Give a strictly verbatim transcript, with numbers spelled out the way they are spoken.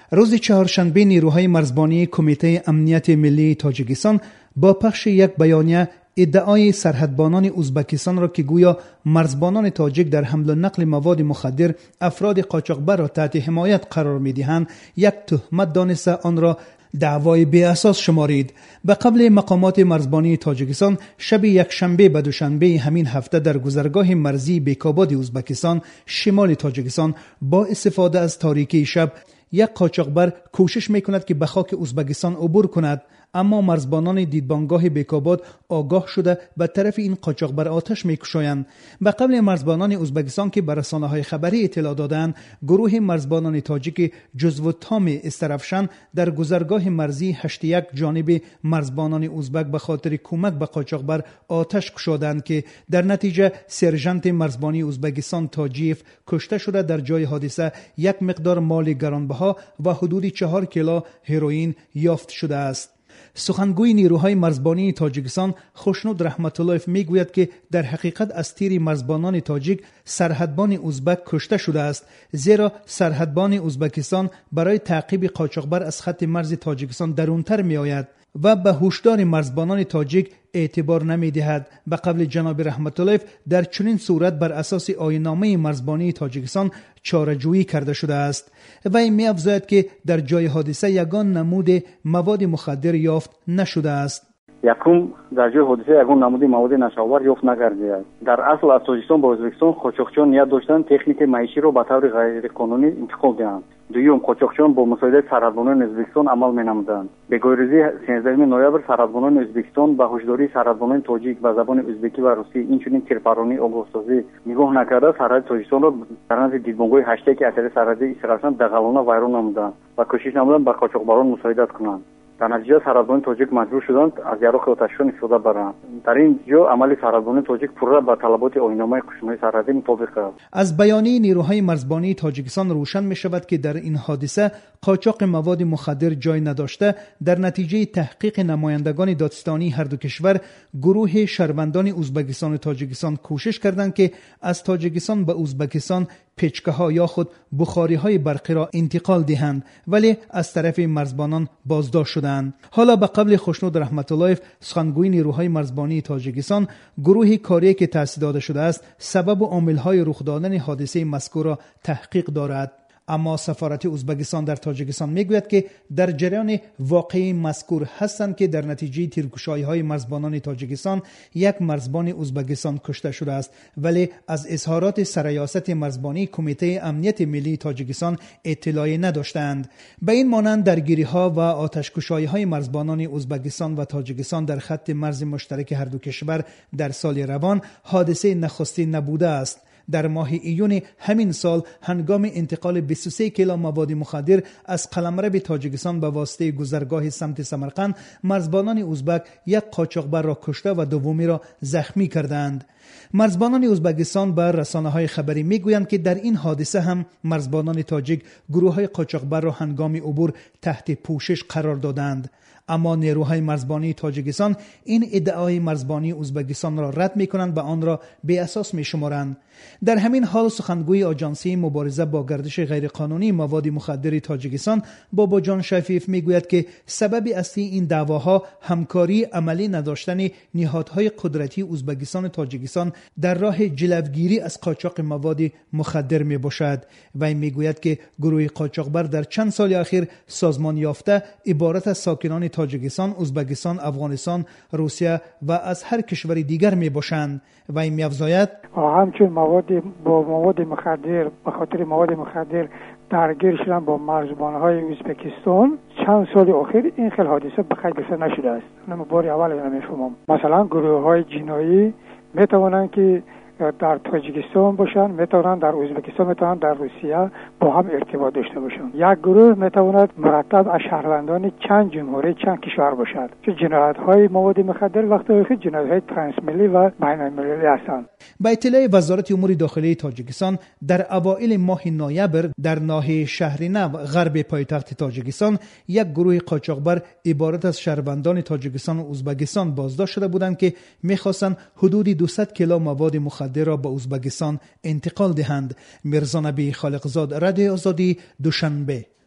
روز چهارشنبه نیروهای مرزبانی کمیته امنیت ملی تاجیکستان با پخش یک بیانیه ادعای سرحدبانان ازبکستان را که گویا مرزبانان تاجیک در حمل و نقل مواد مخدر افراد قاچاقبر را تحت حمایت قرار می‌دهند یک تهمت دانسته آن را دعوای بی اساس شمارید. به قبل مقامات مرزبانی تاجیکستان شب یک شنبه به دوشنبه همین هفته در گذرگاه مرزی بیکاباد ازبکستان شمال تاجیکستان با استفاده از تاریکی شب یک قاچاقبر کوشش میکند که به خاک ازبکستان عبور کند، اما مرزبانان دیدبانگاه بیکاباد آگاه شده به طرف این قاچاقبر آتش میکشایند. به قبل مرزبانان ازبکستان که به رسانه‌های خبری اطلاع دادند، گروه مرزبانان تاجیک جزو تام استرفشن در گذرگاه مرزی هشت یک جانب مرزبانان ازبک به خاطر کمک به قاچاقبر آتش کشادند که در نتیجه سرژانت مرزبانی ازبکستان تاجیف کشته شده. در جای حادثه یک مقدار مال گرانبها و حدود چهار کیلو هروئین یافت شده است. سخنگوی نیروهای مرزبانی تاجیکستان خوشنود رحمت اللهیف میگوید که در حقیقت از تیر مرزبانان تاجیک سرحدبان ازبک کشته شده است، زیرا سرحدبان ازبکستان برای تعقیب قاچاقبر از خط مرز تاجیکستان درونتر می آید و به هشدار مرزبانان تاجیک اعتبار نمی دهد. به قبل جناب رحمت اللهیف در چنین صورت بر اساس آیین‌نامه مرزبانی تاجیکستان چاره‌جویی کرده شده است. و می افزاید که در جای حادثه یگان نمود مواد مخدر یافت نشده است. یکم در جای حادثه یگان نمود مواد نشابور یافت نگردید. در اصل از تاجیکستان با ازبکستان قاچاقچیان نیت داشتند تکنیک معیشی را به طور غیر قانونی انتقال دهند. دوم، قاچاقچیان با مساعدت سرحدبانان ازبکستان عمل می‌نمودند. به گویرزی سیزدهم نوامبر سرحدبانان ازبکستان با هشداری سرحدبانان تاجیک به زبان ازبکی و روسی اینچنین تیرپرانی آگاهسازی نگاه نکرده سرحد تاجیکستان را در نزد دیدبانگاه هشت یک اثر سرحدی استرافشان دغلانه ویران نمودند و کوشش نمودند به قاچاقبران مساعدت کنند. در نتیجه سرحدبانان تاجیک مجبور شدند از یراق آتشفشان استفاده برند. در این جا عمل سرحدبانان تاجیک پورا با طلبات آیین‌نامه قشمای سرحدی مطابق است. از بیانیه نیروهای مرزبانی تاجیکستان روشن می شود که در این حادثه قاچاق مواد مخدر جای نداشته. در نتیجه تحقیق نمایندگان دادستانی هر دو کشور، گروه شهروندان ازبکستان و تاجیکستان کوشش کردند که از تاجیکستان به ازبکستان پیچکه ها یا خود بخاری های برقی را انتقال دهند، ولی از طرف مرزبانان بازداشت شدند. حالا به قبل خوشنود رحمت اللهیف سخنگوی نیروهای مرزبانی تاجیکستان، گروه کاری که تأسیس داده شده است سبب و عامل های رخ دادن حادثه مذکور را تحقیق دارد. اما سفارت ازبکستان در تاجیکستان میگوید که در جریان واقعی مذکور هستند که در نتیجه تیرگشایی‌های مرزبانان تاجیکستان یک مرزبان ازبکستان کشته شده است، ولی از اظهارات سرریاست مرزبانی کمیته امنیت ملی تاجیکستان اطلاعی نداشتند. به این مانند درگیری‌ها و آتش‌کشایی‌های مرزبانان ازبکستان و تاجیکستان در خط مرز مشترک هر دو کشور در سال روان حادثه نخستین نبوده است. در ماه ایون همین سال هنگام انتقال بیست و سه کیلو مواد مخدر از قلمرو تاجیکستان به واسطه گذرگاه سمت سمرقند، مرزبانان ازبک یک قاچاقبر را کشته و دومی را زخمی کردند. مرزبانان ازبکستان بر رسانه‌های خبری میگویند که در این حادثه هم مرزبانان تاجیک گروه‌های قاچاقبر را هنگام عبور تحت پوشش قرار دادند. اما نیروهای مرزبانی تاجیکستان این ادعای مرزبانی ازبکستان را رد می‌کنند و آن را بی اساس می‌شمارند. در همین حال سخنگوی آژانسی مبارزه با گردش غیرقانونی مواد مخدر تاجیکستان بابا جان شفیف میگوید که سبب اصلی این دعواها همکاری عملی نداشتن نهادهای قدرتی ازبکستان و تاجیکستان در راه جلوگیری از قاچاق مواد مخدر میباشد. و میگوید که گروه قاچاقبر در چند سال اخیر سازمان یافته عبارت از ساکنان تاجیکستان، ازبکستان، افغانستان، روسیه و از هر کشور دیگر میباشند. و این می‌افزاید همچون مواد با مواد مخدر به خاطر مواد مخدر درگیر شدن با مرزبان‌های ازبکستان چند سال اخیر این خیلی حادثه به خیر گرفته نشده است. من بار اول نمی‌فهمم. مثلا گروه‌های جنایی می‌توانند که در تاجیکستان باشن، میتونن در ازبکستان، میتونن در روسیه با هم ارتباط داشته باشن. یک گروه میتواند مرتب از شهروندان چند جمهوری چند کشور باشد. چه جنایت‌های مواد مخدر وقتی که جنایت‌های ترانسملی و بین‌المللی هستند. با اطلاع وزارت امور داخلی تاجیکستان در اوایل ماه نوامبر در ناحیه شهرنو غرب پایتخت تاجیکستان یک گروه قاچاقبر عبارت از شهروندان تاجیکستان و ازبکستان بازداشت شده بودند که می‌خواستند حدود دویست کیلو مواد مخدر را به ازبکستان انتقال دهند. میرزا نبی خالقزاد، رادیو آزادی، دوشنبه.